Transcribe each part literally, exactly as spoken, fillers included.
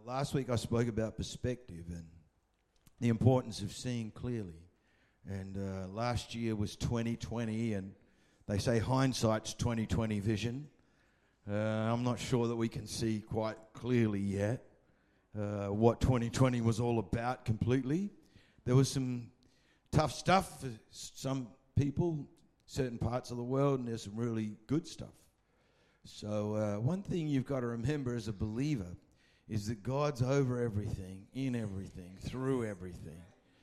last week I spoke about perspective and the importance of seeing clearly. And uh, last year was twenty twenty, and they say hindsight's twenty twenty vision. Uh, I'm not sure that we can see quite clearly yet uh, what twenty twenty was all about completely. There was some tough stuff for some people, certain parts of the world, and there's some really good stuff. So uh, one thing you've got to remember as a believer is that God's over everything, in everything, through everything.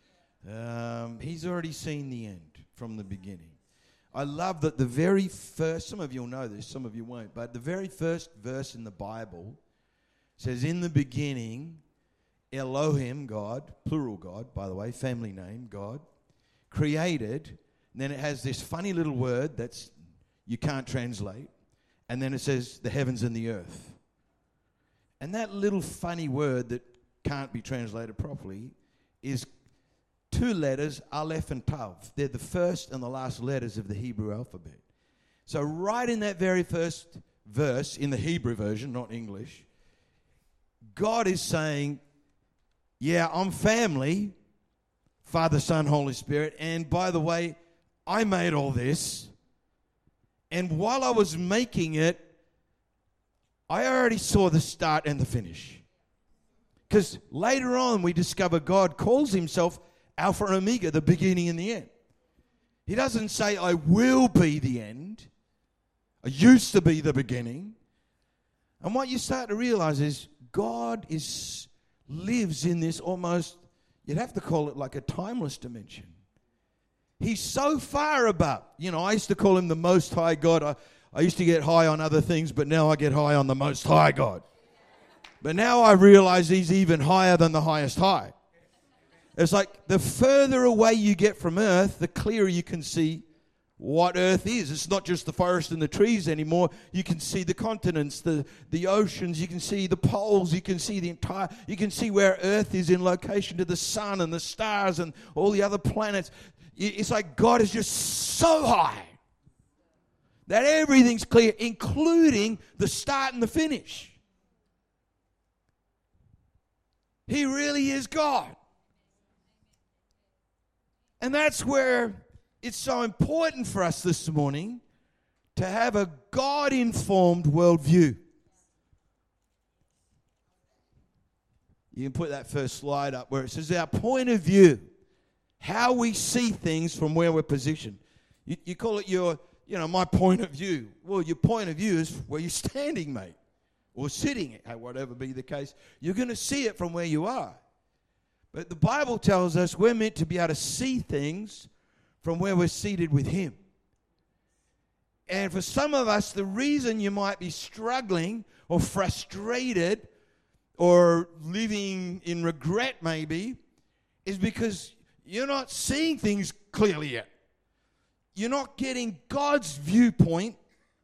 Um, he's already seen the end from the beginning. I love that the very first, some of you will know this, some of you won't, but the very first verse in the Bible says, in the beginning, Elohim, God, plural God, by the way, family name, God, created, and then it has this funny little word that's you can't translate, and then it says the heavens and the earth. And that little funny word that can't be translated properly is two letters, Aleph and Tav. They're the first and the last letters of the Hebrew alphabet. So right in that very first verse, in the Hebrew version, not English, God is saying, yeah, I'm family, Father, Son, Holy Spirit, and by the way, I made all this, and while I was making it, I already saw the start and the finish. Because later on we discover God calls himself Alpha and Omega, the beginning and the end. He doesn't say, I will be the end. I used to be the beginning. And what you start to realize is God is lives in this almost, you'd have to call it like a timeless dimension. He's so far above. You know, I used to call him the Most High God. I, I used to get high on other things, but now I get high on the Most High God. But now I realize he's even higher than the highest high. It's like the further away you get from earth, the clearer you can see what earth is. It's not just the forest and the trees anymore. You can see the continents, the, the oceans, you can see the poles, you can see the entire, you can see where earth is in location to the sun and the stars and all the other planets. It's like God is just so high that everything's clear, including the start and the finish. He really is God. And that's where it's so important for us this morning to have a God-informed worldview. You can put that first slide up where it says our point of view, how we see things from where we're positioned. You, you call it your, you know, my point of view. Well, your point of view is where you're standing, mate, or sitting, whatever be the case. You're going to see it from where you are. But the Bible tells us we're meant to be able to see things from where we're seated with him. And for some of us, the reason you might be struggling or frustrated or living in regret maybe is because you're not seeing things clearly yet. You're not getting God's viewpoint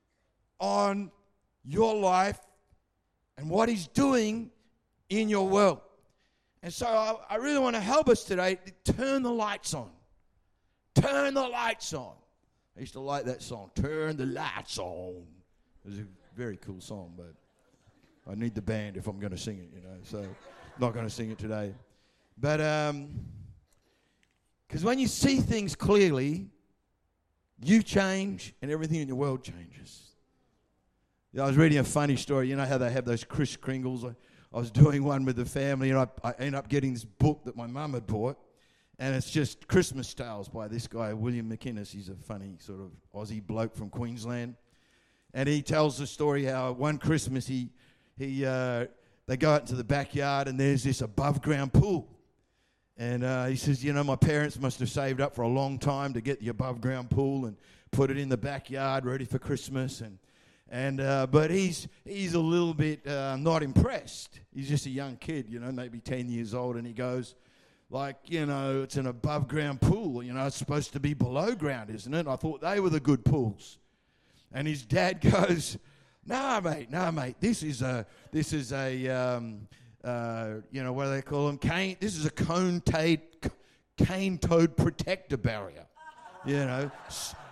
on your life and what he's doing in your world. And so I, I really want to help us today to turn the lights on. Turn the lights on. I used to like that song, Turn the Lights On. It was a very cool song, but I need the band if I'm going to sing it, you know, so I'm not going to sing it today. But, um, because when you see things clearly, you change and everything in your world changes. Yeah, I was reading a funny story. You know how they have those Kris Kringles? I, I was doing one with the family, and I, I ended up getting this book that my mum had bought, and it's just Christmas Tales by this guy, William McInnes. He's a funny sort of Aussie bloke from Queensland. And he tells the story how one Christmas he he uh, they go out into the backyard, and there's this above-ground pool. And uh, he says, you know, my parents must have saved up for a long time to get the above-ground pool and put it in the backyard ready for Christmas. And and uh, but he's he's a little bit uh, not impressed. He's just a young kid, you know, maybe ten years old, and he goes, like, you know, it's an above-ground pool. You know, it's supposed to be below ground, isn't it? I thought they were the good pools. And his dad goes, nah, mate, nah, mate. This is a, this is a, um, uh, you know, what do they call them? Cane. This is a cone-toed, cane-toed protector barrier. You know,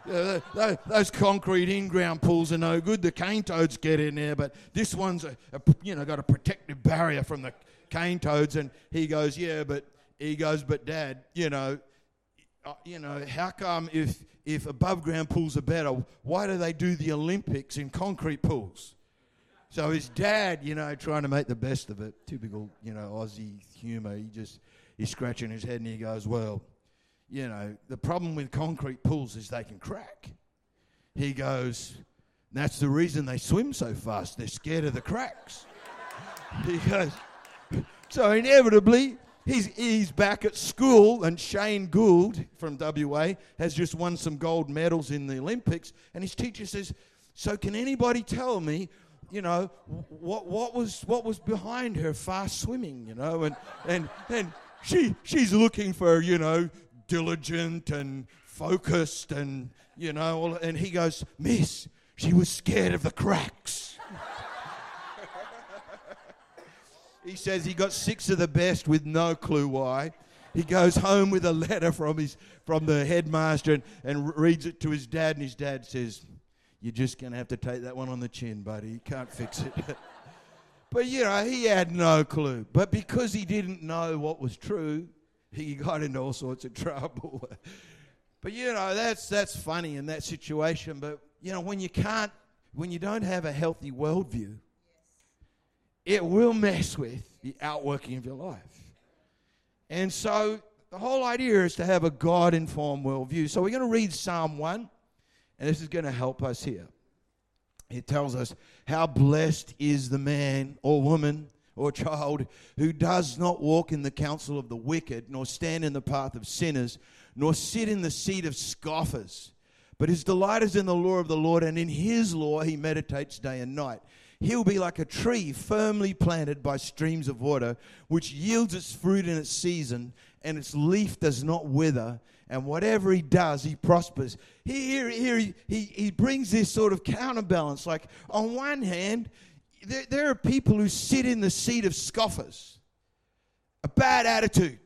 Yeah, those, those concrete in-ground pools are no good. The cane toads get in there, but this one's a, a you know got a protective barrier from the cane toads. And he goes, yeah, but he goes, but Dad, you know, uh, you know, how come if if above ground pools are better, why do they do the Olympics in concrete pools? So his dad, you know, trying to make the best of it, typical, you know, Aussie humour. He just he's scratching his head and he goes, well, you know, the problem with concrete pools is they can crack. He goes, that's the reason they swim so fast. They're scared of the cracks. He goes, so inevitably, he's, he's back at school, and Shane Gould from W A has just won some gold medals in the Olympics, and his teacher says, so can anybody tell me, you know, what what was what was behind her fast swimming, you know, and and and she she's looking for, you know, diligent and focused and, you know, all, and he goes, Miss, she was scared of the cracks. He says he got six of the best with no clue why. He goes home with a letter from his from the headmaster and, and reads it to his dad, and his dad says, you're just going to have to take that one on the chin, buddy. You can't fix it. But, you know, he had no clue. But because he didn't know what was true, he got into all sorts of trouble. But, you know, that's that's funny in that situation. But, you know, when you can't, when you don't have a healthy worldview, it will mess with the outworking of your life. And so the whole idea is to have a God-informed worldview. So we're going to read Psalm one, and this is going to help us here. It tells us, how blessed is the man or woman or child who does not walk in the counsel of the wicked, nor stand in the path of sinners, nor sit in the seat of scoffers. But his delight is in the law of the Lord, and in his law he meditates day and night. He'll be like a tree firmly planted by streams of water, which yields its fruit in its season, and its leaf does not wither. And whatever he does, he prospers. Here, here he, he, he brings this sort of counterbalance. Like, on one hand, there, there are people who sit in the seat of scoffers. A bad attitude.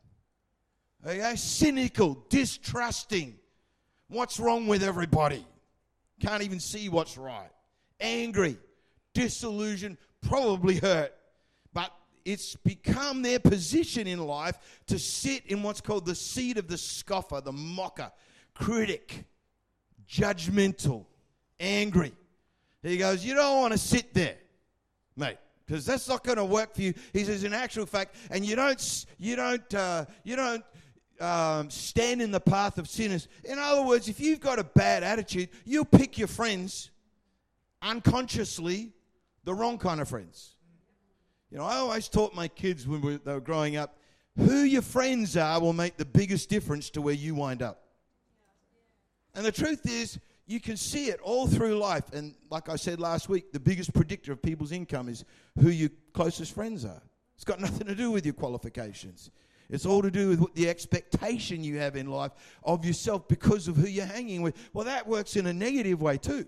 Okay? Cynical, distrusting. What's wrong with everybody? Can't even see what's right. Angry, disillusioned, probably hurt. But it's become their position in life to sit in what's called the seat of the scoffer, the mocker, critic, judgmental, angry. He goes, you don't want to sit there, mate, because that's not going to work for you. He says, in actual fact, and you don't, you don't, uh, you don't um, stand in the path of sinners. In other words, if you've got a bad attitude, you'll pick your friends unconsciously, the wrong kind of friends. You know, I always taught my kids when we, they were growing up, who your friends are will make the biggest difference to where you wind up. And the truth is, you can see it all through life. And like I said last week, the biggest predictor of people's income is who your closest friends are. It's got nothing to do with your qualifications. It's all to do with what the expectation you have in life of yourself because of who you're hanging with. Well, that works in a negative way too.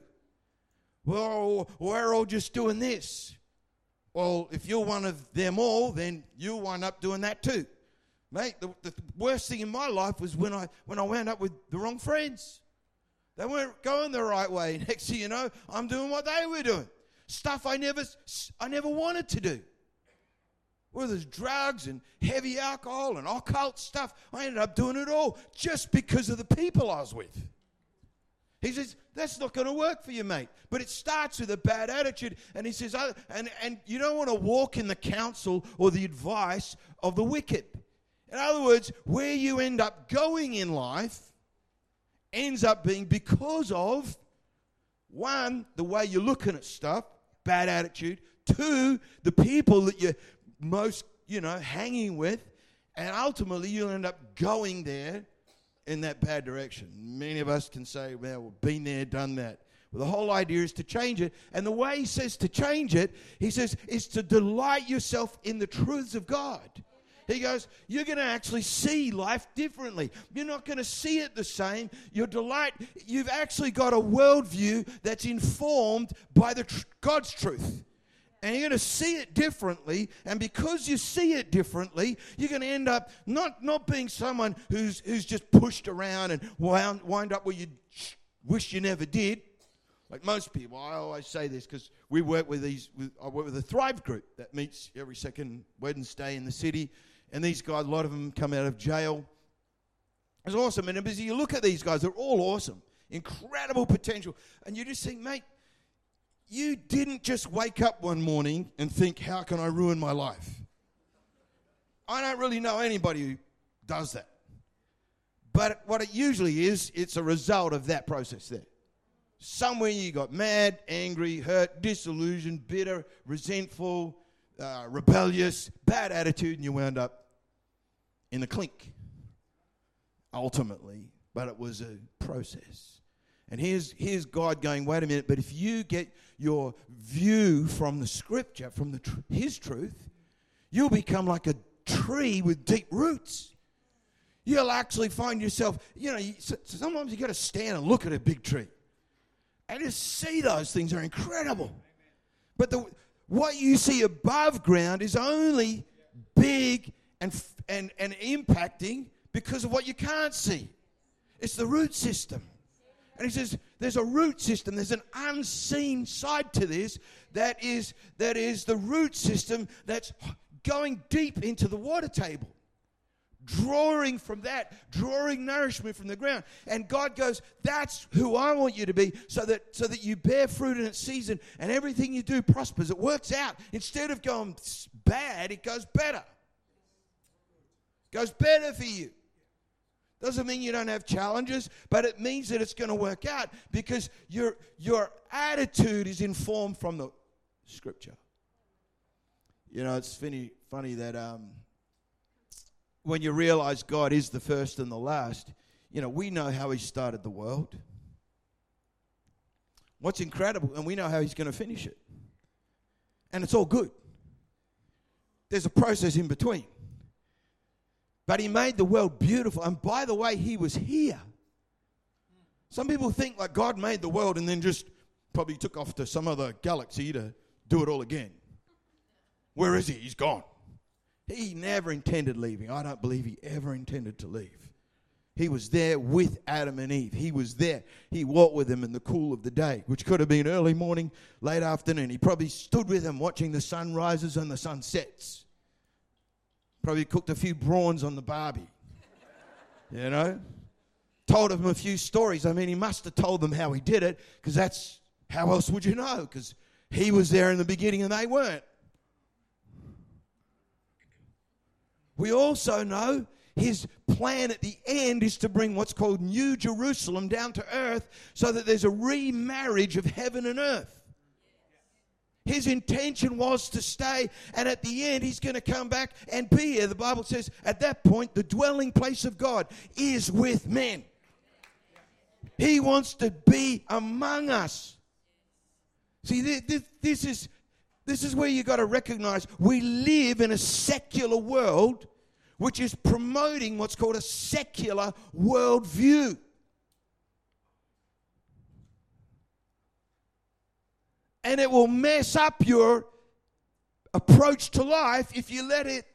Well, we're all just doing this. Well, if you're one of them all, then you'll wind up doing that too. Mate, the, the worst thing in my life was when I when I wound up with the wrong friends. They weren't going the right way. Next thing you know, I'm doing what they were doing. Stuff I never I never wanted to do. Well, there's drugs and heavy alcohol and occult stuff. I ended up doing it all just because of the people I was with. He says, that's not going to work for you, mate. But it starts with a bad attitude. And he says, oh, and, and you don't want to walk in the counsel or the advice of the wicked. In other words, where you end up going in life ends up being because of, one, the way you're looking at stuff, bad attitude. Two, the people that you're most, you know, hanging with. And ultimately, you'll end up going there in that bad direction. Many of us can say, well, we've been there, done that. Well, the whole idea is to change it. And the way he says to change it, he says, is to delight yourself in the truths of God. He goes, you're going to actually see life differently. You're not going to see it the same. Your delight, you've actually got a worldview that's informed by the tr- God's truth. And you're going to see it differently. And because you see it differently, you're going to end up not, not being someone who's who's just pushed around and wound, wind up where you wish you never did. Like most people, I always say this because we work with these, with, I work with a Thrive group that meets every second Wednesday in the city. And these guys, a lot of them come out of jail. It's awesome. And as you look at these guys, they're all awesome. Incredible potential. And you just think, mate, you didn't just wake up one morning and think, how can I ruin my life? I don't really know anybody who does that. But what it usually is, it's a result of that process there. Somewhere you got mad, angry, hurt, disillusioned, bitter, resentful, uh, rebellious, bad attitude, and you wound up in the clink, ultimately. But it was a process. And here's, here's God going, wait a minute, but if you get your view from the Scripture, from the tr- His truth, you'll become like a tree with deep roots. You'll actually find yourself, you know, you, so, sometimes you got to stand and look at a big tree. And just see those things are incredible. But the, what you see above ground is only big and, and, and impacting because of what you can't see. It's the root system. And he says there's a root system. There's an unseen side to this that is, that is the root system that's going deep into the water table. Drawing from that, drawing nourishment from the ground. And God goes, that's who I want you to be, so that so that you bear fruit in its season and everything you do prospers. It works out. Instead of going bad, it goes better. It goes better for you. Doesn't mean you don't have challenges, but it means that it's going to work out because your, your attitude is informed from the Scripture. You know, it's funny, funny that... Um, when you realize God is the first and the last, you know, we know how He started the world. What's incredible, and we know how He's going to finish it. And it's all good. There's a process in between. But He made the world beautiful. And by the way, He was here. Some people think like God made the world and then just probably took off to some other galaxy to do it all again. Where is He? He's gone. He never intended leaving. I don't believe He ever intended to leave. He was there with Adam and Eve. He was there. He walked with them in the cool of the day, which could have been early morning, late afternoon. He probably stood with them watching the sunrises and the sunsets. Probably cooked a few prawns on the barbie. You know? Told them a few stories. I mean, He must have told them how He did it, because that's, how else would you know? Because He was there in the beginning and they weren't. We also know His plan at the end is to bring what's called New Jerusalem down to earth so that there's a remarriage of heaven and earth. His intention was to stay, and at the end He's going to come back and be here. The Bible says at that point the dwelling place of God is with men. He wants to be among us. See, this, this, this is... This is where you got to recognize we live in a secular world which is promoting what's called a secular worldview. And it will mess up your approach to life if you let it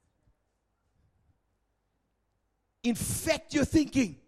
infect your thinking.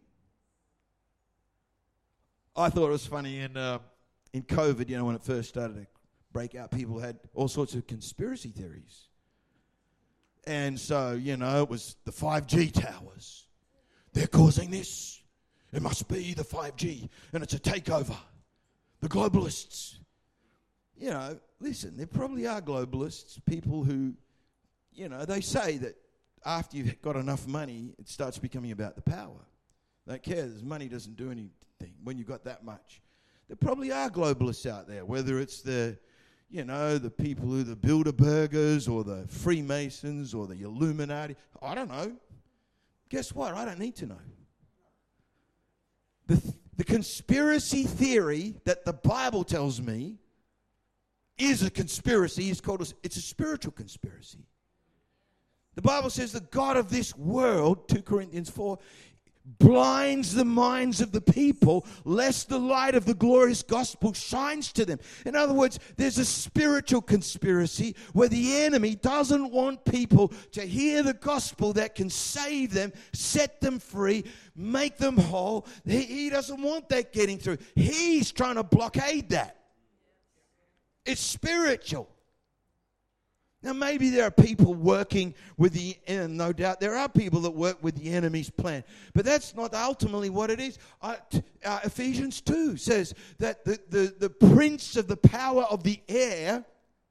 I thought it was funny in uh, in COVID, you know, when it first started to break out, people had all sorts of conspiracy theories. And so, you know, it was the five G towers. They're causing this. It must be the five G, and it's a takeover. The globalists. You know, listen, there probably are globalists, people who, you know, they say that after you've got enough money, it starts becoming about the power. They don't care. Money doesn't do anything when you've got that much. There probably are globalists out there, whether it's the, you know, the people who the Bilderbergers or the Freemasons or the Illuminati. I don't know. Guess what? I don't need to know. The, th- the conspiracy theory that the Bible tells me is a conspiracy. It's called a, it's a spiritual conspiracy. The Bible says the God of this world, two Corinthians four, blinds the minds of the people, lest the light of the glorious gospel shines to them. In other words, there's a spiritual conspiracy where the enemy doesn't want people to hear the gospel that can save them, set them free, make them whole. He, he doesn't want that getting through. He's trying to blockade that. It's spiritual. Now, maybe there are people working with the, and no doubt there are people that work with the enemy's plan, but that's not ultimately what it is. Uh, uh, Ephesians two says that the, the, the prince of the power of the air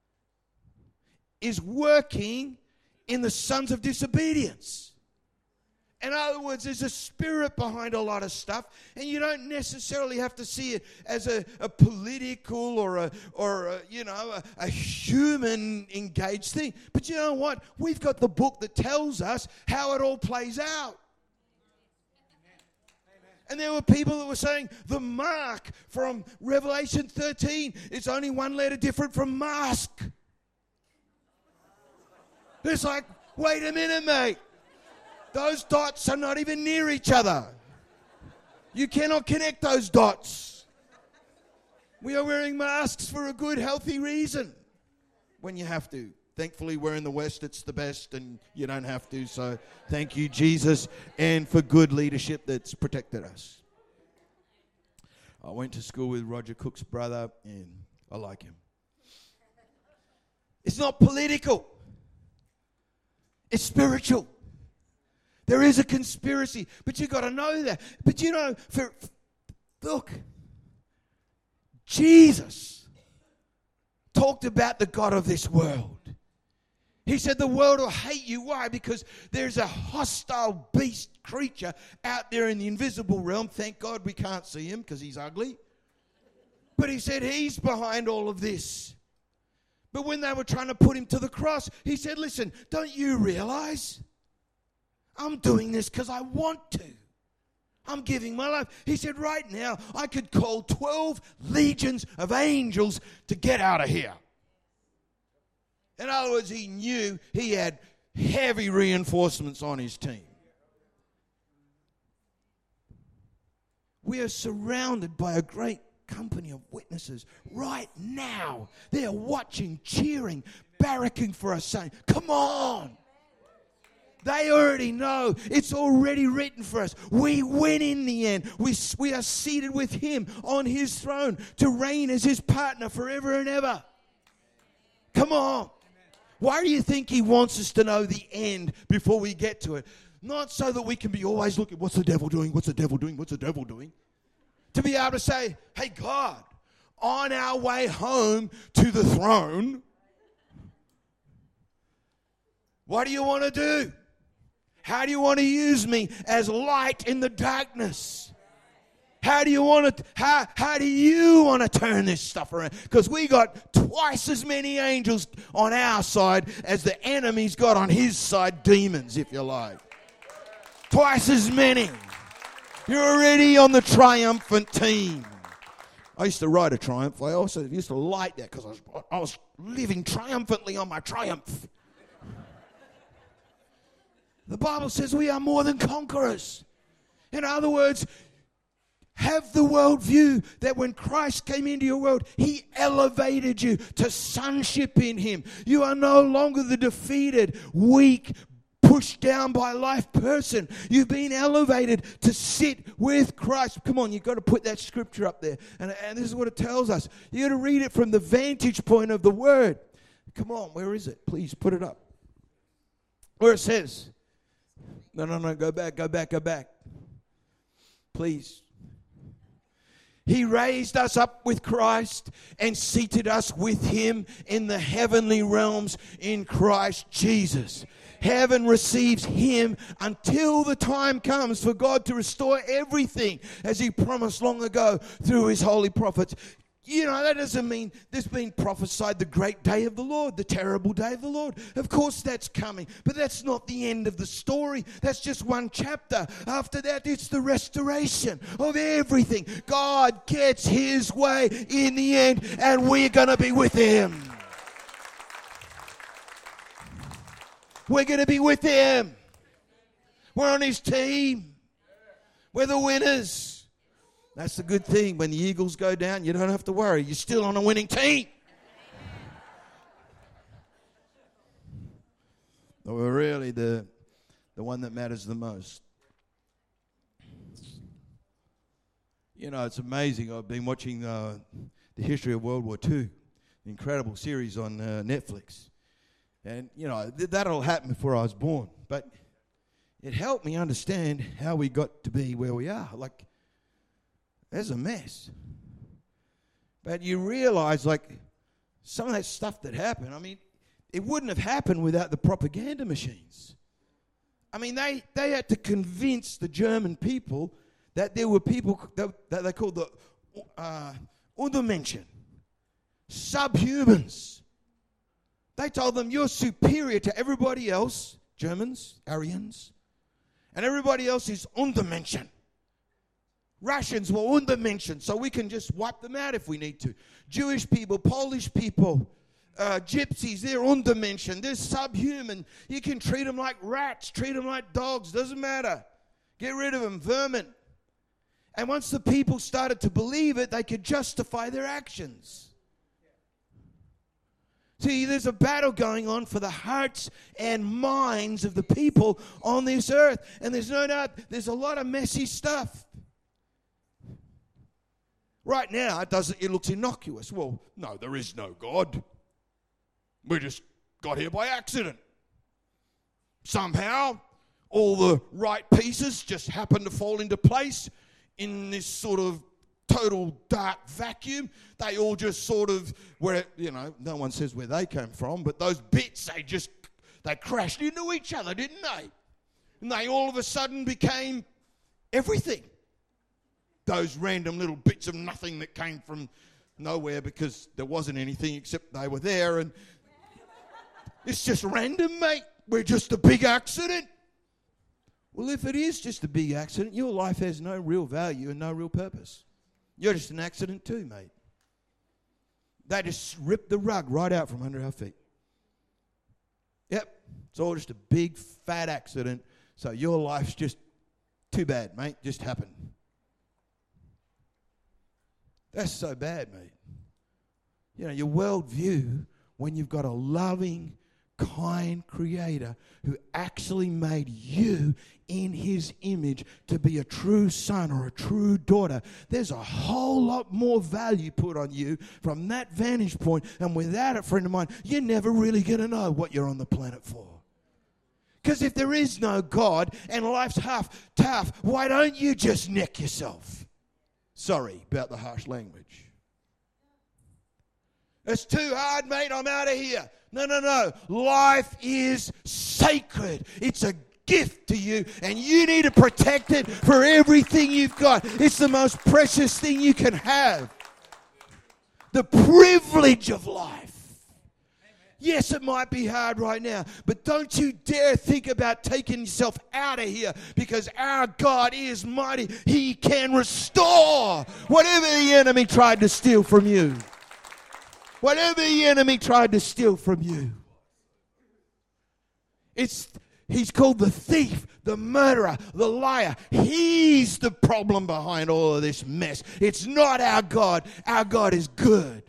is working in the sons of disobedience. In other words, there's a spirit behind a lot of stuff, and you don't necessarily have to see it as a, a political or a or a, you know a, a human engaged thing. But you know what? We've got the book that tells us how it all plays out. And there were people that were saying the mark from Revelation thirteen is only one letter different from mask. It's like, wait a minute, mate. Those dots are not even near each other. You cannot connect those dots. We are wearing masks for a good, healthy reason when you have to. Thankfully, we're in the West. It's the best, and you don't have to. So thank you, Jesus, and for good leadership that's protected us. I went to school with Roger Cook's brother, and I like him. It's not political. It's spiritual. There is a conspiracy, but you've got to know that. But you know, for, look, Jesus talked about the God of this world. He said the world will hate you. Why? Because there's a hostile beast creature out there in the invisible realm. Thank God we can't see him because he's ugly. But he said he's behind all of this. But when they were trying to put him to the cross, he said, listen, don't you realize I'm doing this because I want to. I'm giving my life. He said, right now, I could call twelve legions of angels to get out of here. In other words, he knew he had heavy reinforcements on his team. We are surrounded by a great company of witnesses right now. They are watching, cheering, barracking for us, saying, come on. They already know. It's already written for us. We win in the end. We, we are seated with him on his throne to reign as his partner forever and ever. Come on. Why do you think he wants us to know the end before we get to it? Not so that we can be always looking, what's the devil doing? What's the devil doing? What's the devil doing? To be able to say, hey, God, on our way home to the throne, what do you want to do? How do you want to use me as light in the darkness? How do you want to, how, how do you want to turn this stuff around? Because we got twice as many angels on our side as the enemy's got on his side, demons, if you like. Twice as many. You're already on the triumphant team. I used to ride a Triumph. I also used to light that because I was, I was living triumphantly on my Triumph. The Bible says we are more than conquerors. In other words, have the worldview that when Christ came into your world, he elevated you to sonship in him. You are no longer the defeated, weak, pushed down by life person. You've been elevated to sit with Christ. Come on, you've got to put that scripture up there. And, and this is what it tells us. You've got to read it from the vantage point of the word. Come on, where is it? Please put it up. Where it says, no, no, no, go back, go back, go back. Please. He raised us up with Christ and seated us with him in the heavenly realms in Christ Jesus. Heaven receives him until the time comes for God to restore everything as he promised long ago through his holy prophets. You know, that doesn't mean there's been prophesied the great day of the Lord, the terrible day of the Lord. Of course that's coming, but that's not the end of the story. That's just one chapter. After that, it's the restoration of everything. God gets his way in the end, and we're going to be with him. We're going to be with him. We're on his team. We're the winners. That's the good thing. When the Eagles go down, you don't have to worry. You're still on a winning team. But we're really the, the one that matters the most. You know, it's amazing. I've been watching uh, the history of World War Two, an incredible series on uh, Netflix. And, you know, th- that all happened before I was born. But it helped me understand how we got to be where we are. Like, there's a mess. But you realize, like, some of that stuff that happened, I mean, it wouldn't have happened without the propaganda machines. I mean, they, they had to convince the German people that there were people that, that they called the uh, Untermenschen, subhumans. They told them, you're superior to everybody else, Germans, Aryans, and everybody else is Untermenschen. Russians were Untermenschen, so we can just wipe them out if we need to. Jewish people, Polish people, uh, gypsies, they're Untermenschen, they're subhuman. You can treat them like rats, treat them like dogs, doesn't matter. Get rid of them, vermin. And once the people started to believe it, they could justify their actions. See, there's a battle going on for the hearts and minds of the people on this earth. And there's no doubt, there's a lot of messy stuff. Right now, it doesn't. It looks innocuous. Well, no, there is no God. We just got here by accident. Somehow, all the right pieces just happen to fall into place in this sort of total dark vacuum. They all just sort of, where, you know, no one says where they came from, but those bits, they just, they crashed into each other, didn't they? And they all of a sudden became everything. Those random little bits of nothing that came from nowhere because there wasn't anything except they were there. And it's just random, mate. We're just a big accident. Well, if it is just a big accident, your life has no real value and no real purpose. You're just an accident too, mate. They just ripped the rug right out from under our feet. Yep, it's all just a big, fat accident. So your life's just too bad, mate. Just happened. That's so bad, mate. You know, your worldview, when you've got a loving, kind Creator who actually made you in His image to be a true son or a true daughter, there's a whole lot more value put on you from that vantage point. And without it, friend of mine, you're never really going to know what you're on the planet for. Because if there is no God and life's half tough, why don't you just neck yourself? Sorry about the harsh language. It's too hard, mate. I'm out of here. No, no, no. Life is sacred. It's a gift to you, and you need to protect it for everything you've got. It's the most precious thing you can have. The privilege of life. Yes, it might be hard right now, but don't you dare think about taking yourself out of here, because our God is mighty. He can restore whatever the enemy tried to steal from you. Whatever the enemy tried to steal from you. It's He's called the thief, the murderer, the liar. He's the problem behind all of this mess. It's not our God. Our God is good.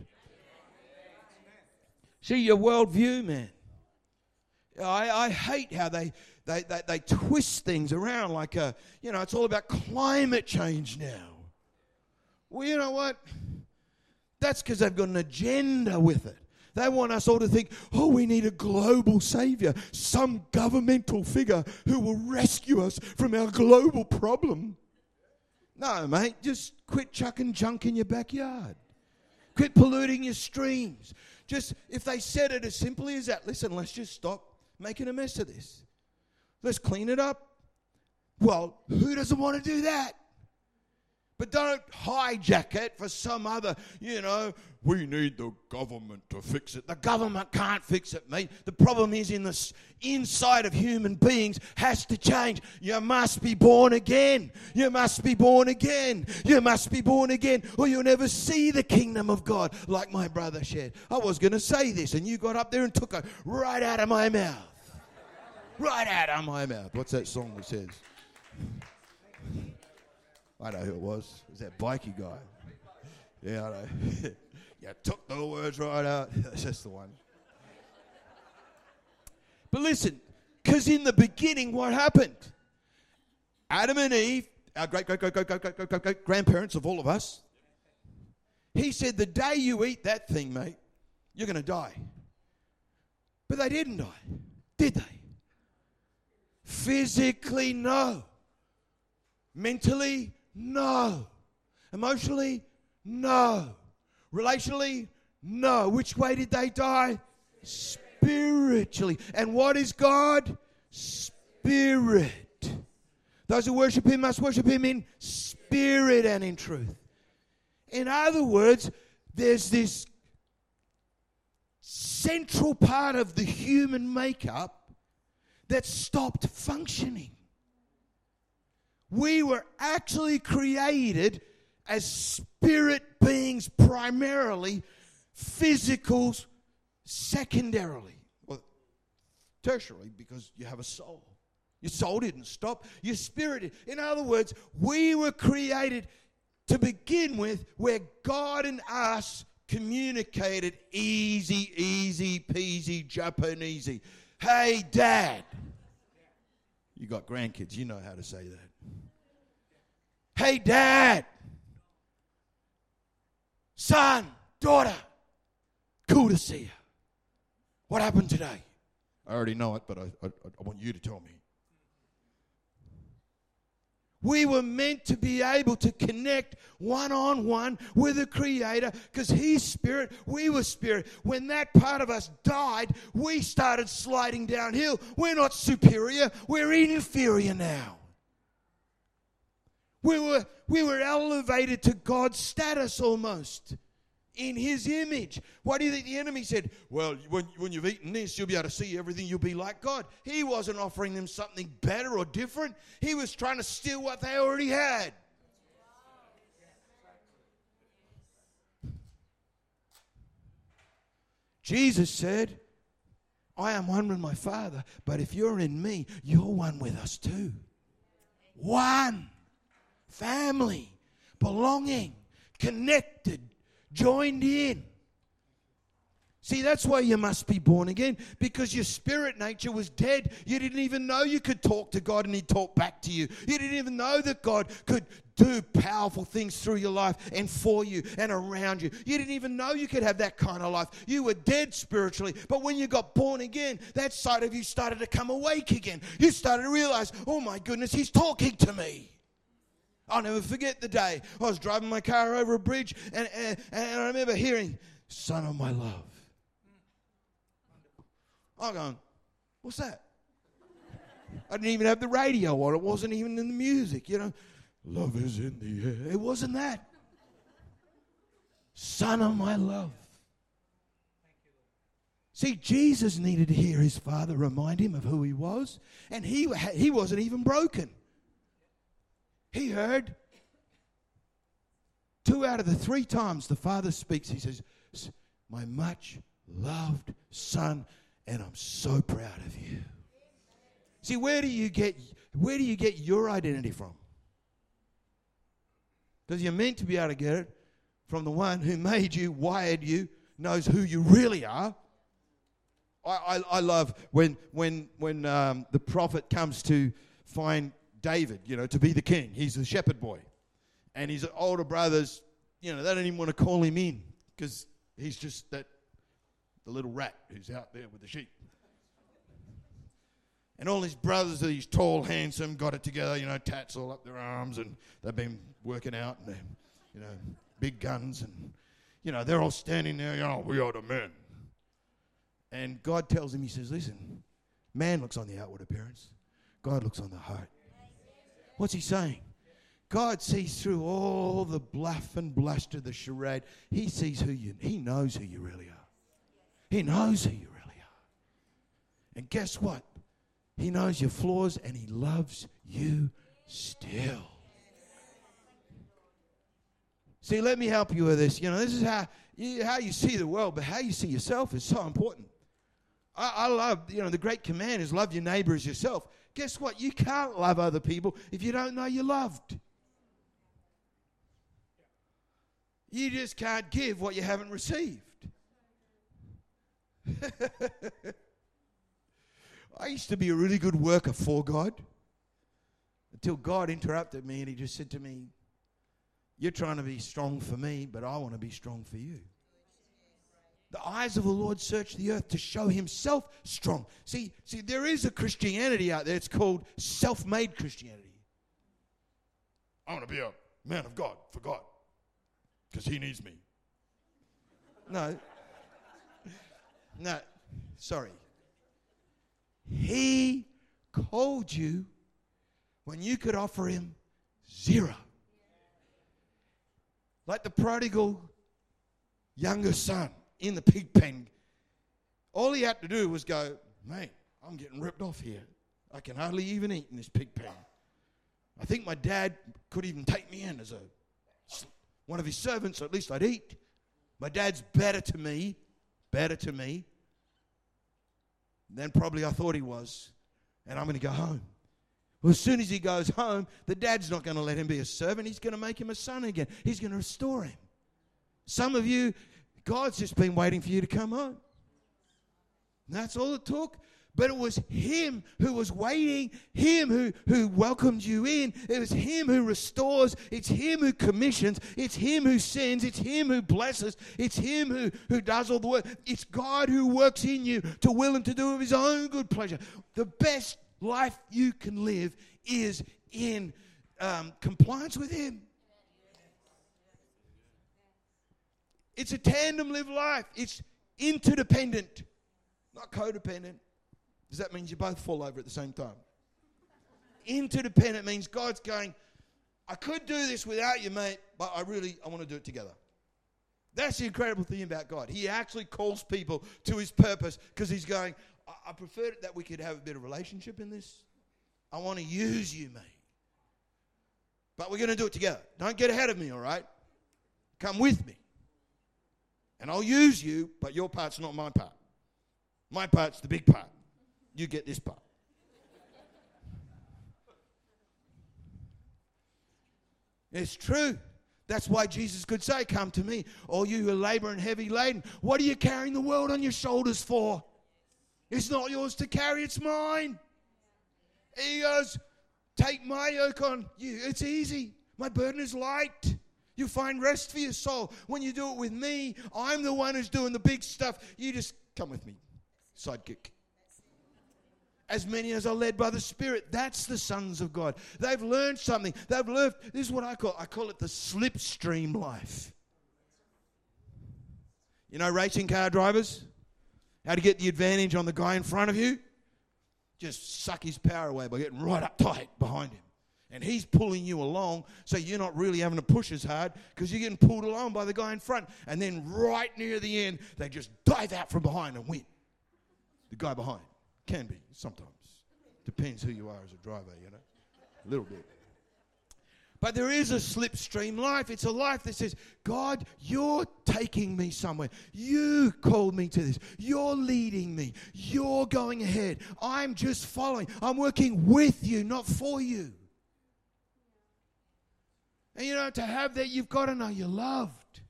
See, your worldview, man. I, I hate how they, they, they, they twist things around like, a, you know, it's all about climate change now. Well, you know what? That's because they've got an agenda with it. They want us all to think, oh, we need a global savior, some governmental figure who will rescue us from our global problem. No, mate, just quit chucking junk in your backyard. Quit polluting your streams. Just, if they said it as simply as that, listen, let's just stop making a mess of this. Let's clean it up. Well, who doesn't want to do that? But don't hijack it for some other, you know, we need the government to fix it. The government can't fix it, mate. The problem is in the inside of human beings has to change. You must be born again. You must be born again. You must be born again, or you'll never see the kingdom of God, like my brother shared. I was going to say this, and you got up there and took it right out of my mouth. Right out of my mouth. What's that song that says? I know who it was. It was that bikie guy. Yeah, I know. You took the words right out. That's just the one. But listen, because in the beginning, what happened? Adam and Eve, our great, great, great, great, great, great, great, great, great grandparents of all of us, he said, the day you eat that thing, mate, you're going to die. But they didn't die, did they? Physically, no. Mentally, no. Emotionally, no. Relationally, no. Which way did they die? Spiritually. And what is God? Spirit. Those who worship him must worship him in spirit and in truth. In other words, there's this central part of the human makeup that stopped functioning. We were actually created as spirit beings primarily, physicals secondarily, or tertiarily, because you have a soul. Your soul didn't stop, your spirit did. In other words, we were created to begin with where God and us communicated easy, easy peasy, Japanesey. Hey, Dad. You got grandkids, you know how to say that. Hey, Dad. Son, daughter, cool to see you. What happened today? I already know it, but I, I, I want you to tell me. We were meant to be able to connect one-on-one with the Creator because He's Spirit, we were Spirit. When that part of us died, we started sliding downhill. We're not superior, we're inferior now. We were, we were elevated to God's status almost in His image. Why do you think the enemy said, well, when, when you've eaten this, you'll be able to see everything, you'll be like God? He wasn't offering them something better or different. He was trying to steal what they already had. Jesus said, I am one with my Father, but if you're in me, you're one with us too. One. Family. Belonging. Connected. Joined in. See, that's why you must be born again, because your spirit nature was dead. You didn't even know you could talk to God and He'd talk back to you. You didn't even know that God could do powerful things through your life and for you and around you. You didn't even know you could have that kind of life. You were dead spiritually, but when you got born again, that side of you started to come awake again. You started to realize, oh my goodness, He's talking to me. I'll never forget the day I was driving my car over a bridge, and, and, and I remember hearing, Son of my love. I'm going, what's that? I didn't even have the radio on. It wasn't even in the music, you know. Love is in the air. It wasn't that. Son of my love. See, Jesus needed to hear His Father remind Him of who He was, and He, he wasn't even broken. He heard two out of the three times the Father speaks, He says, my much loved Son, and I'm so proud of you. See, where do you get where do you get your identity from? Because you're meant to be able to get it from the one who made you, wired you, knows who you really are. I, I, I love when when when um, the prophet comes to find David, you know, to be the king. He's the shepherd boy. And his older brothers, you know, they don't even want to call him in because he's just that the little rat who's out there with the sheep. And all his brothers are these tall, handsome, got it together, you know, tats all up their arms, and they've been working out, and they're, you know, big guns, and, you know, they're all standing there, you know, we are the men. And God tells him, He says, listen, man looks on the outward appearance. God looks on the heart. What's He saying? God sees through all the bluff and bluster, the charade. He sees who you, He knows who you really are. He knows who you really are. And guess what? He knows your flaws and He loves you still. See, let me help you with this. You know, this is how you, how you see the world, but how you see yourself is so important. I, I love, you know, the great command is love your neighbor as yourself. Guess what? You can't love other people if you don't know you're loved. You just can't give what you haven't received. I used to be a really good worker for God until God interrupted me and he just said to me, you're trying to be strong for me, but I want to be strong for you. The eyes of the Lord search the earth to show himself strong. See, see, there is a Christianity out there. It's called self-made Christianity. I want to be a man of God for God because he needs me. No. No. Sorry. He called you when you could offer him zero. Like the prodigal younger son in the pig pen. All he had to do was go, mate, I'm getting ripped off here. I can hardly even eat in this pig pen. I think my dad could even take me in as a one of his servants, so at least I'd eat. My dad's better to me, better to me than probably I thought he was, and I'm going to go home. Well, as soon as he goes home, the dad's not going to let him be a servant. He's going to make him a son again. He's going to restore him. Some of you, God's just been waiting for you to come home. That's all it took. But it was him who was waiting, him who, who welcomed you in. It was him who restores. It's him who commissions. It's him who sends. It's him who blesses. It's him who, who does all the work. It's God who works in you to will and to do of his own good pleasure. The best life you can live is in um, compliance with him. It's a tandem live life. It's interdependent, not codependent. Does that mean you both fall over at the same time? Interdependent means God's going, I could do this without you, mate, but I really, I want to do it together. That's the incredible thing about God. He actually calls people to his purpose because he's going, I, I prefer that we could have a bit of relationship in this. I want to use you, mate. But we're going to do it together. Don't get ahead of me, all right? Come with me. And I'll use you, but your part's not my part. My part's the big part. You get this part. It's true. That's why Jesus could say, come to me, all you who labor and heavy laden. What are you carrying the world on your shoulders for? It's not yours to carry, it's mine. He goes, take my yoke on you. It's easy. My burden is light. You'll find rest for your soul. When you do it with me, I'm the one who's doing the big stuff. You just come with me. Sidekick. As many as are led by the Spirit. That's the sons of God. They've learned something. They've learned, this is what I call, I call it the slipstream life. You know racing car drivers? How to get the advantage on the guy in front of you? Just suck his power away by getting right up tight behind him. And he's pulling you along, so you're not really having to push as hard because you're getting pulled along by the guy in front. And then right near the end, they just dive out from behind and win. The guy behind. Can be, sometimes. Depends who you are as a driver, you know. A little bit. But there is a slipstream life. It's a life that says, God, you're taking me somewhere. You called me to this. You're leading me. You're going ahead. I'm just following. I'm working with you, not for you. And you know, to have that, you've got to know you're loved.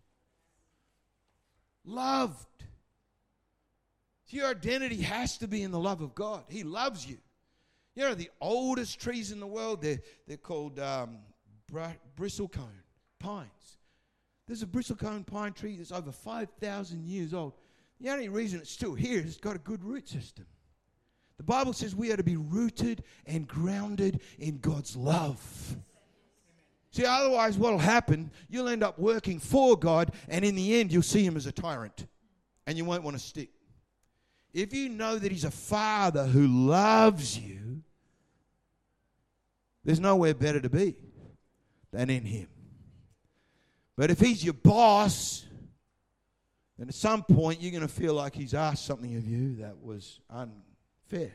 Loved. Your identity has to be in the love of God. He loves you. You know, the oldest trees in the world, they're, they're called um, br- bristlecone pines. There's a bristlecone pine tree that's over five thousand years old. The only reason it's still here is it's got a good root system. The Bible says we are to be rooted and grounded in God's love. See, otherwise what will happen, you'll end up working for God, and in the end you'll see him as a tyrant, and you won't want to stick. If you know that he's a father who loves you, there's nowhere better to be than in him. But if he's your boss, then at some point you're going to feel like he's asked something of you that was unfair.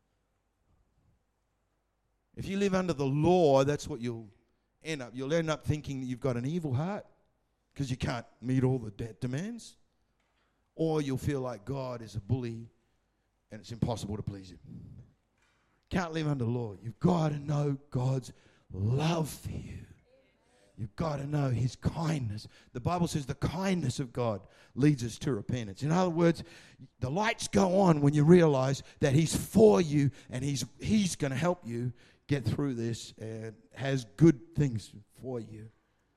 If you live under the law, that's what you'll end up. You'll end up thinking that you've got an evil heart because you can't meet all the de- demands. Or you'll feel like God is a bully and it's impossible to please him. Can't live under law. You've got to know God's love for you. you've got to know his kindness. The Bible says the kindness of God leads us to repentance. In other words, the lights go on when you realize that he's for you and he's he's going to help you get through this and has good things for you.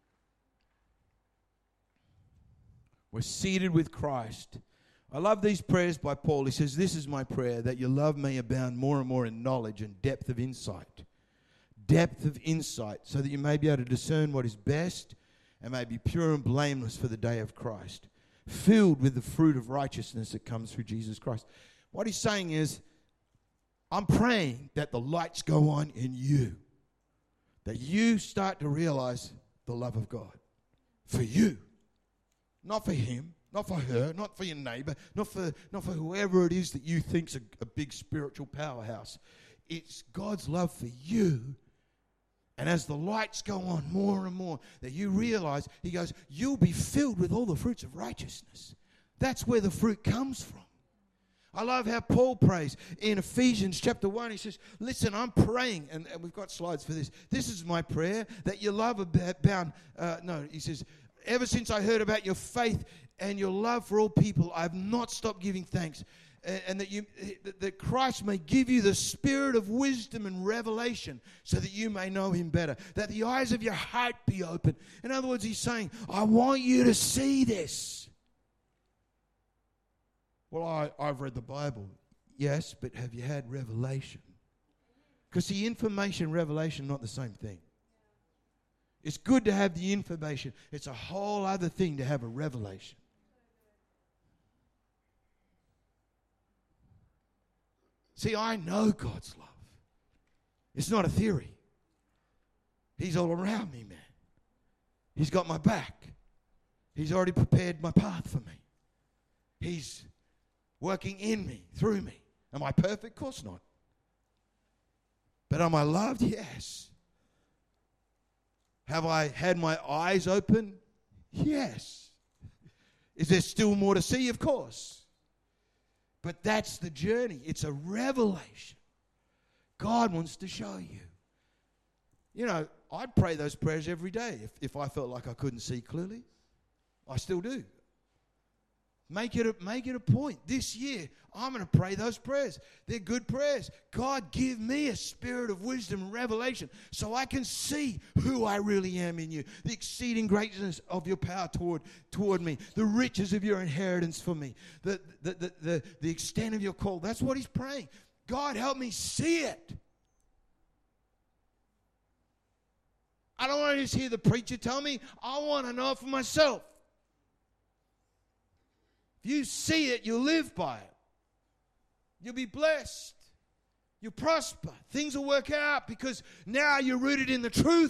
We're seated with Christ. I love these prayers by Paul. He says, this is my prayer, that your love may abound more and more in knowledge and depth of insight. Depth of insight, so that you may be able to discern what is best and may be pure and blameless for the day of Christ, filled with the fruit of righteousness that comes through Jesus Christ. What he's saying is, I'm praying that the lights go on in you, that you start to realize the love of God for you, not for him, not for her, not for your neighbor, not for not for whoever it is that you think's a, a big spiritual powerhouse. It's God's love for you. And as the lights go on more and more, that you realize, he goes, you'll be filled with all the fruits of righteousness. That's where the fruit comes from. I love how Paul prays in Ephesians chapter one. He says, listen, I'm praying, and, and we've got slides for this. This is my prayer, that your love abound. Uh, no, he says, ever since I heard about your faith and your love for all people, I have not stopped giving thanks. And that you, that Christ may give you the spirit of wisdom and revelation so that you may know him better. That the eyes of your heart be open. In other words, he's saying, I want you to see this. Well, I, I've read the Bible. Yes, but have you had revelation? Because the information and revelation are not the same thing. It's good to have the information. It's a whole other thing to have a revelation. See, I know God's love. It's not a theory. He's all around me, man. He's got my back. He's already prepared my path for me. He's working in me, through me. Am I perfect? Of course not. But am I loved? Yes. Have I had my eyes open? Yes. Is there still more to see? Of course. But that's the journey. It's a revelation. God wants to show you. You know, I'd pray those prayers every day if, if I felt like I couldn't see clearly. I still do. Make it a, make it a point. This year, I'm going to pray those prayers. They're good prayers. God, give me a spirit of wisdom and revelation so I can see who I really am in you. The exceeding greatness of your power toward, toward me. The riches of your inheritance for me. The, the, the, the, the extent of your call. That's what he's praying. God, help me see it. I don't want to just hear the preacher tell me. I want to know it for myself. If you see it, you'll live by it. You'll be blessed. You'll prosper. Things will work out because now you're rooted in the truth.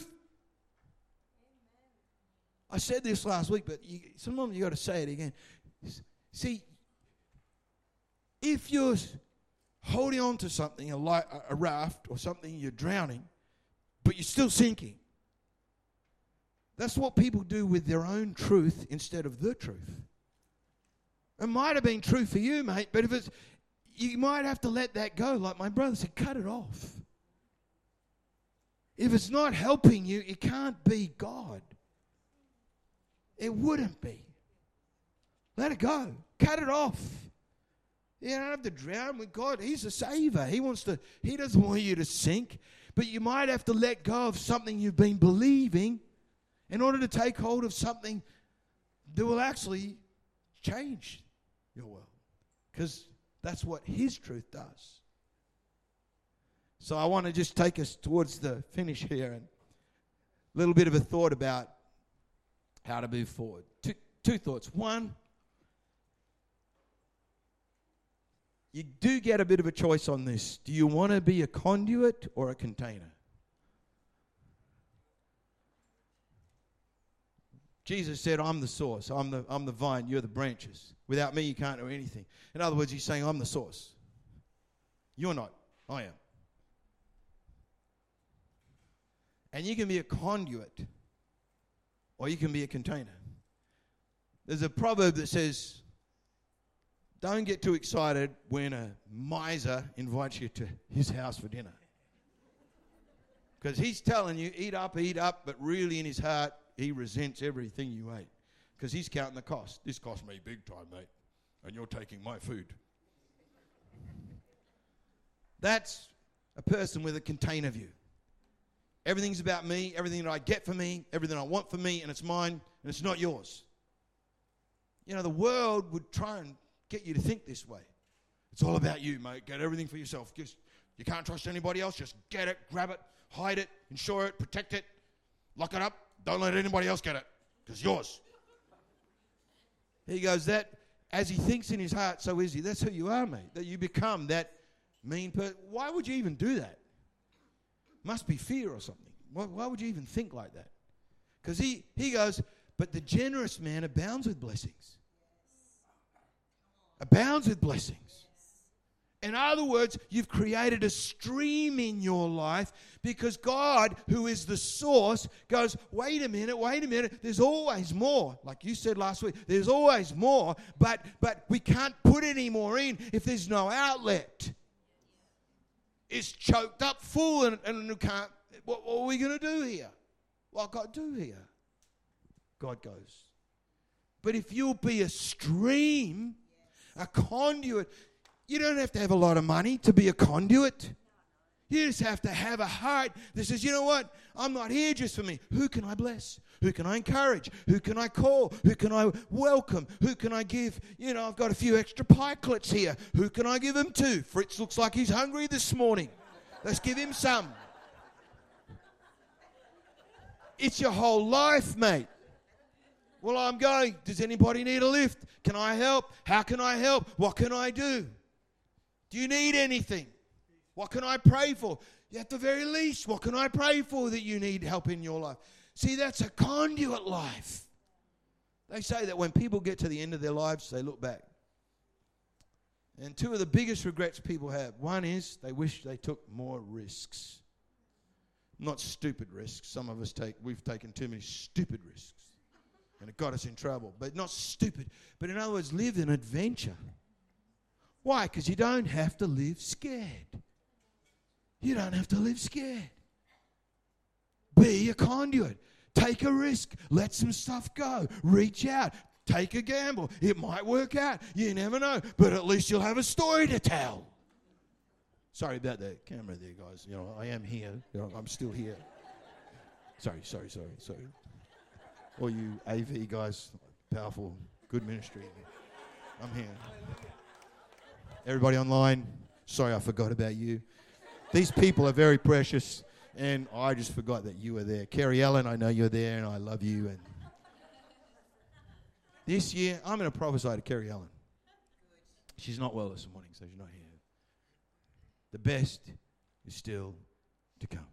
Amen. I said this last week, but you, sometimes you got to say it again. See, if you're holding on to something, a, light, a raft or something, you're drowning, but you're still sinking. That's what people do with their own truth instead of the truth. It might have been true for you, mate, but if it's, you might have to let that go. Like my brother said, cut it off. If it's not helping you, it can't be God. It wouldn't be. Let it go. Cut it off. You don't have to drown with God. He's a savior. He wants to, he doesn't want you to sink. But you might have to let go of something you've been believing in order to take hold of something that will actually change your world, because that's what his truth does. So I want to just take us towards the finish here and a little bit of a thought about how to move forward. Two, two thoughts. One, you do get a bit of a choice on this. Do you want to be a conduit or a container? Jesus said, I'm the source. I'm the, I'm the vine. You're the branches. Without me, you can't do anything. In other words, he's saying, I'm the source. You're not. I am. And you can be a conduit or you can be a container. There's a proverb that says, don't get too excited when a miser invites you to his house for dinner. Because he's telling you, eat up, eat up, but really in his heart, he resents everything you ate. Because he's counting the cost. This cost me big time, mate. And you're taking my food. That's a person with a container view. Everything's about me, everything that I get for me, everything I want for me, and it's mine, and it's not yours. You know, the world would try and get you to think this way. It's all about you, mate. Get everything for yourself. Just, you can't trust anybody else. Just get it, grab it, hide it, insure it, protect it, lock it up. Don't let anybody else get it, because it's yours. He goes, that, as he thinks in his heart, so is he. That's who you are, mate. That you become that mean person. Why would you even do that? Must be fear or something. Why, why would you even think like that? Because he, he goes, but the generous man abounds with blessings. Abounds with blessings. In other words, you've created a stream in your life because God, who is the source, goes, wait a minute, wait a minute, there's always more. Like you said last week, there's always more, but but we can't put any more in if there's no outlet. It's choked up full and, and we can't, what, what are we going to do here? What God do here? God goes. But if you'll be a stream, a conduit, you don't have to have a lot of money to be a conduit. You just have to have a heart that says, you know what? I'm not here just for me. Who can I bless? Who can I encourage? Who can I call? Who can I welcome? Who can I give? You know, I've got a few extra pikelets here. Who can I give them to? Fritz looks like he's hungry this morning. Let's give him some. It's your whole life, mate. Well, I'm going. Does anybody need a lift? Can I help? How can I help? What can I do? Do you need anything? What can I pray for? At the very least, what can I pray for that you need help in your life? See, that's a conduit life. They say that when people get to the end of their lives, they look back. And two of the biggest regrets people have. One is they wish they took more risks. Not stupid risks. Some of us take, we've taken too many stupid risks. And it got us in trouble. But not stupid. But in other words, live an adventure. Why? Because you don't have to live scared. You don't have to live scared. Be a conduit. Take a risk. Let some stuff go. Reach out. Take a gamble. It might work out. You never know. But at least you'll have a story to tell. Sorry about that camera there, guys. You know, I am here. You know, I'm still here. Sorry, sorry, sorry, sorry. All you A V guys, powerful, good ministry. I'm here. Everybody online, sorry I forgot about you. These people are very precious, and I just forgot that you were there. Kerry Ellen, I know you're there, and I love you. And this year, I'm going to prophesy to Kerry Ellen. She's not well this morning, so she's not here. The best is still to come.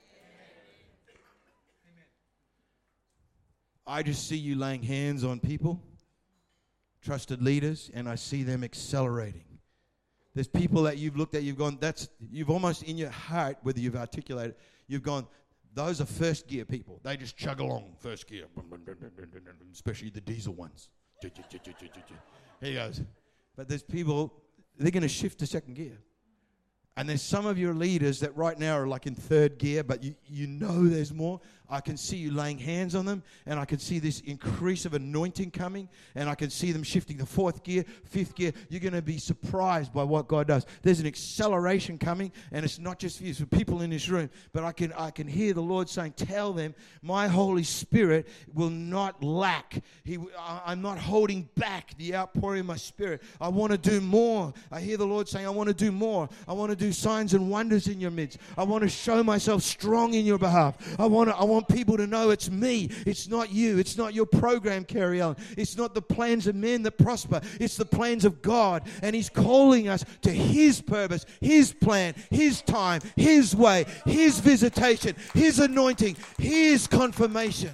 I just see you laying hands on people, trusted leaders, and I see them accelerating. There's people that you've looked at, you've gone, that's, you've almost in your heart, whether you've articulated, you've gone, those are first gear people. They just chug along first gear, especially the diesel ones. Here he goes. But there's people, they're going to shift to second gear. And there's some of your leaders that right now are like in third gear, but you, you know there's more. I can see you laying hands on them, and I can see this increase of anointing coming, and I can see them shifting to fourth gear, fifth gear. You're going to be surprised by what God does. There's an acceleration coming, and it's not just for you, it's for people in this room, but I can I can hear the Lord saying, tell them, my Holy Spirit will not lack. He, I, I'm not holding back the outpouring of my Spirit. I want to do more. I hear the Lord saying, I want to do more. I want to do signs and wonders in your midst. I want to show myself strong in your behalf. I want to, I want people to know it's me. It's not you. It's not your program, Kerry Ellen. It's not the plans of men that prosper. It's the plans of God. And He's calling us to His purpose, His plan, His time, His way, His visitation, His anointing, His confirmation.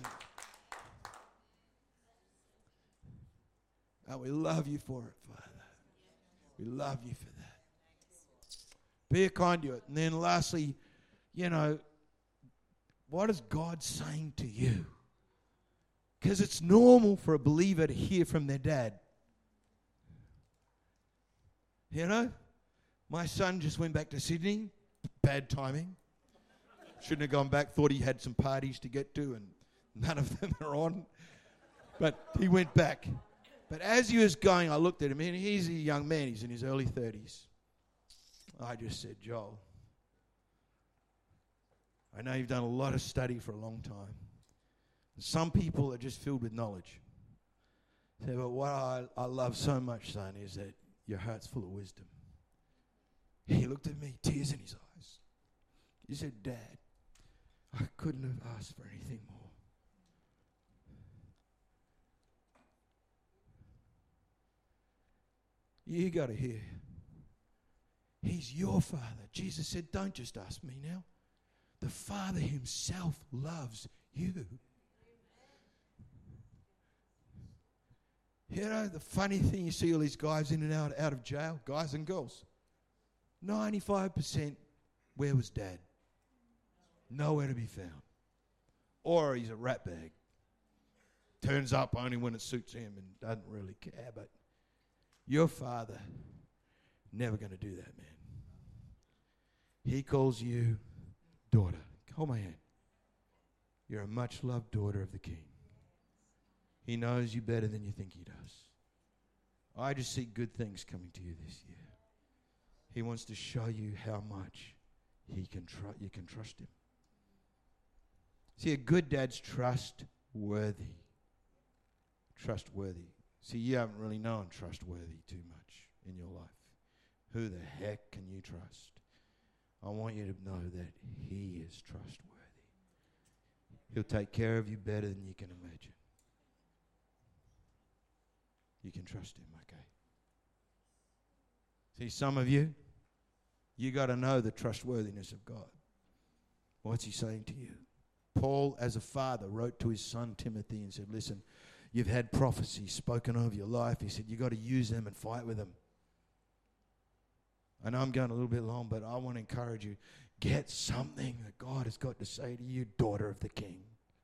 And we love you for it, Father. We love you for that. Be a conduit. And then lastly, you know, what is God saying to you? Because it's normal for a believer to hear from their dad. You know, my son just went back to Sydney. Bad timing. Shouldn't have gone back. Thought he had some parties to get to, and none of them are on. But he went back. But as he was going, I looked at him, and he's a young man. He's in his early thirties. I just said, Joel, I know you've done a lot of study for a long time. Some people are just filled with knowledge. Say, but what I, I love so much, son, is that your heart's full of wisdom. He looked at me, tears in his eyes. He said, Dad, I couldn't have asked for anything more. You got to hear. He's your Father. Jesus said, don't just ask me now. The Father himself loves you. You know, the funny thing, you see all these guys in and out, out of jail, guys and girls. ninety-five percent, where was Dad? Nowhere to be found. Or he's a rat bag. Turns up only when it suits him and doesn't really care. But your Father, never going to do that, man. He calls you daughter. Hold my hand. You're a much loved daughter of the King. He knows you better than you think he does. I just see good things coming to you this year. He wants to show you how much he can tr- you can trust him. See, a good dad's trustworthy. Trustworthy. See, you haven't really known trustworthy too much in your life. Who the heck can you trust? I want you to know that he is trustworthy. He'll take care of you better than you can imagine. You can trust him, okay? See, some of you, you got to know the trustworthiness of God. What's he saying to you? Paul, as a father, wrote to his son Timothy and said, listen, you've had prophecy spoken over your life. He said, you've got to use them and fight with them. I know I'm going a little bit long, but I want to encourage you. Get something that God has got to say to you, daughter of the King.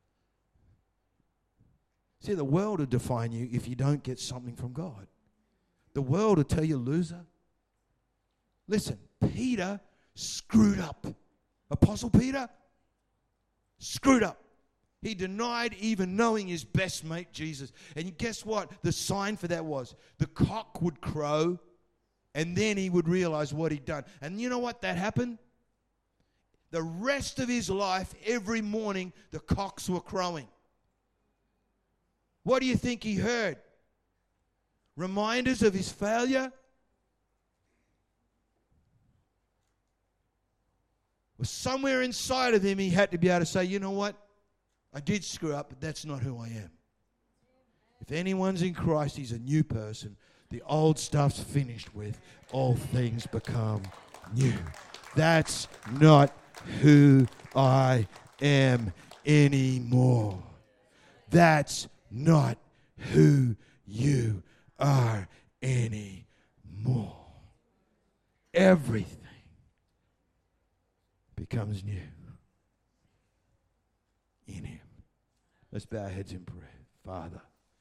See, the world will define you if you don't get something from God. The world will tell you, loser. Listen, Peter screwed up. Apostle Peter screwed up. He denied even knowing his best mate, Jesus. And guess what? The sign for that was the cock would crow, and then he would realize what he'd done. And you know what? That happened? The rest of his life, every morning, the cocks were crowing. What do you think he heard? Reminders of his failure? Well, somewhere inside of him, he had to be able to say, you know what? I did screw up, but that's not who I am. If anyone's in Christ, he's a new person. The old stuff's finished with. All things become new. That's not who I am anymore. That's not who you are anymore. Everything becomes new in him. Let's bow our heads in prayer. Father,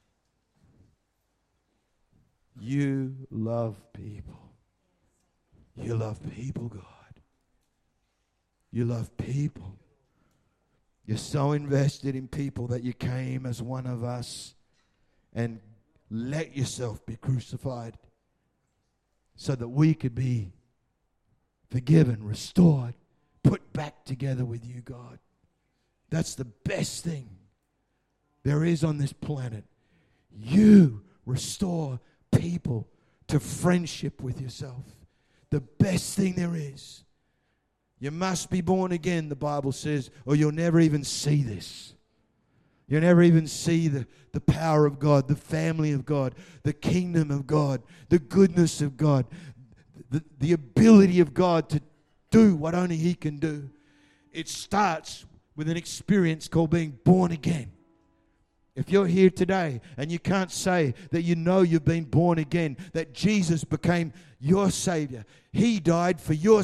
you love people. You love people, God. You love people. You're so invested in people that you came as one of us and let yourself be crucified so that we could be forgiven, restored, put back together with you, God. That's the best thing there is on this planet. You restore people to friendship with yourself. The best thing there is. You must be born again, the Bible says, or you'll never even see this. You'll never even see the, the power of God, the family of God, the kingdom of God, the goodness of God, the, the ability of God to do what only he can do. It starts with an experience called being born again. If you're here today and you can't say that you know you've been born again, that Jesus became your Savior, he died for your sin,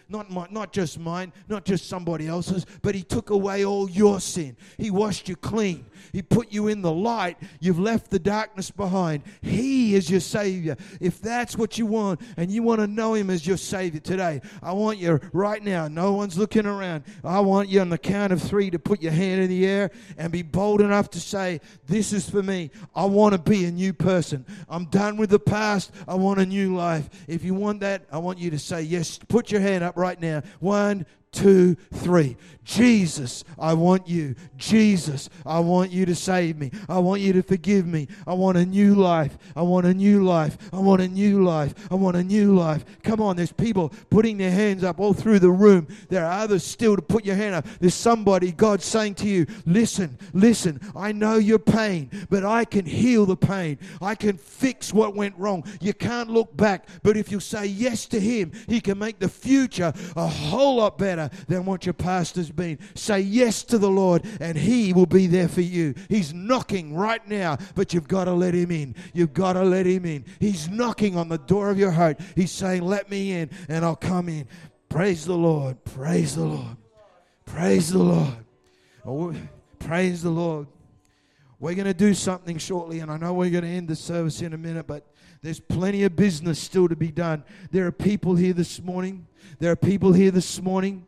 not my, not just mine, not just somebody else's, but he took away all your sin. He washed you clean. He put you in the light. You've left the darkness behind. He is your Savior. If that's what you want and you want to know him as your Savior today, I want you right now, no one's looking around, I want you on the count of three to put your hand in the air and be bold enough to say, this is for me. I want to be a new person. I'm done with the past. I want a new life. If you want that, I want you to say yes. Put your hand up right now. One, two, three. Jesus, I want you. Jesus, I want you to save me. I want you to forgive me. I want a new life. I want a new life. I want a new life. I want a new life. Come on, there's people putting their hands up all through the room. There are others still to put your hand up. There's somebody, God saying to you, listen, listen, I know your pain, but I can heal the pain. I can fix what went wrong. You can't look back, but if you say yes to him, he can make the future a whole lot better than what your past has been. Say yes to the Lord and he will be there for you. He's knocking right now, but you've got to let him in. You've got to let him in. He's knocking on the door of your heart. He's saying, let me in and I'll come in. Praise the Lord. Praise the Lord. Praise the Lord. Oh, praise the Lord. We're going to do something shortly, and I know we're going to end the service in a minute, but there's plenty of business still to be done. There are people here this morning. There are people here this morning.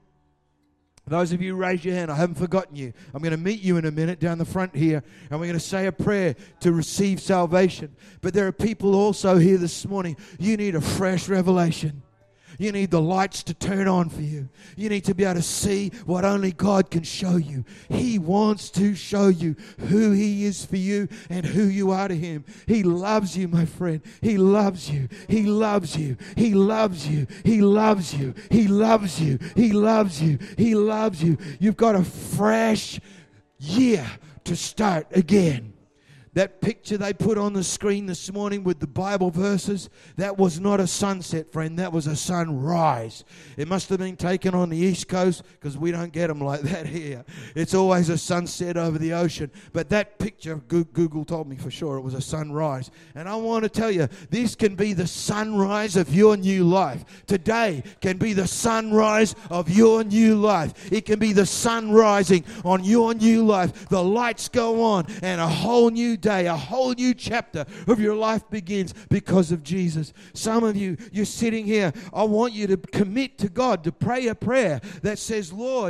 Those of you raise your hand, I haven't forgotten you. I'm going to meet you in a minute down the front here, and we're going to say a prayer to receive salvation. But there are people also here this morning. You need a fresh revelation. You need the lights to turn on for you. You need to be able to see what only God can show you. He wants to show you who he is for you and who you are to him. He loves you, my friend. He loves you. He loves you. He loves you. He loves you. He loves you. He loves you. He loves you. You've got a fresh year to start again. That picture they put on the screen this morning with the Bible verses, that was not a sunset, friend. That was a sunrise. It must have been taken on the East Coast because we don't get them like that here. It's always a sunset over the ocean. But that picture, Google told me for sure it was a sunrise. And I want to tell you, this can be the sunrise of your new life. Today can be the sunrise of your new life. It can be the sun rising on your new life. The lights go on and a whole new day. Day, a whole new chapter of your life begins because of Jesus. Some of you, you're sitting here. I want you to commit to God, to pray a prayer that says, Lord,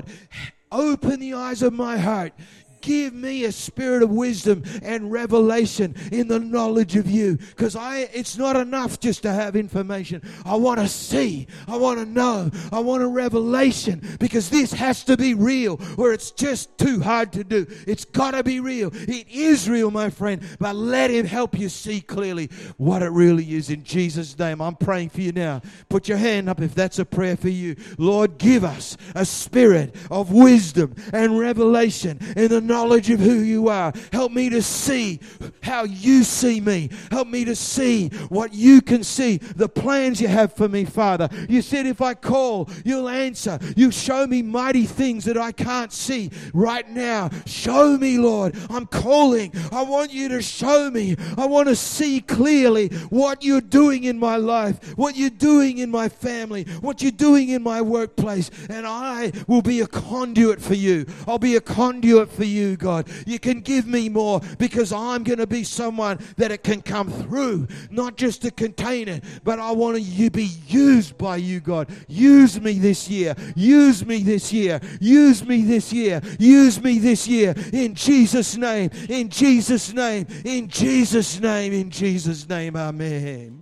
open the eyes of my heart. Give me a spirit of wisdom and revelation in the knowledge of you. Because I, it's not enough just to have information. I want to see. I want to know. I want a revelation. Because this has to be real or it's just too hard to do. It's got to be real. It is real, my friend. But let him help you see clearly what it really is in Jesus' name. I'm praying for you now. Put your hand up if that's a prayer for you. Lord, give us a spirit of wisdom and revelation in the knowledge of who you are. Help me to see how you see me. Help me to see what you can see, the plans you have for me, Father. You said if I call, you'll answer. You show me mighty things that I can't see right now. Show me, Lord. I'm calling. I want you to show me. I want to see clearly what you're doing in my life, what you're doing in my family, what you're doing in my workplace, and I will be a conduit for you. I'll be a conduit for you. You, God. You can give me more because I'm going to be someone that it can come through, not just to contain it, but I want to be used by you, God. Use me this year. Use me this year. Use me this year. Use me this year. In Jesus' name. In Jesus' name. In Jesus' name. In Jesus' name. Amen.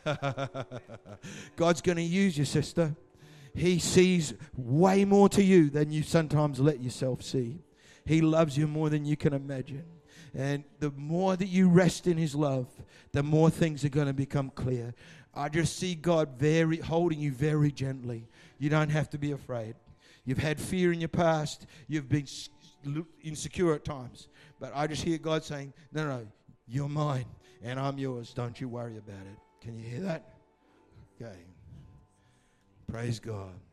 God's going to use you, sister. He sees way more to you than you sometimes let yourself see. He loves you more than you can imagine. And the more that you rest in his love, the more things are going to become clear. I just see God very holding you very gently. You don't have to be afraid. You've had fear in your past. You've been insecure at times. But I just hear God saying, no, no, you're mine and I'm yours. Don't you worry about it. Can you hear that? Okay. Praise God.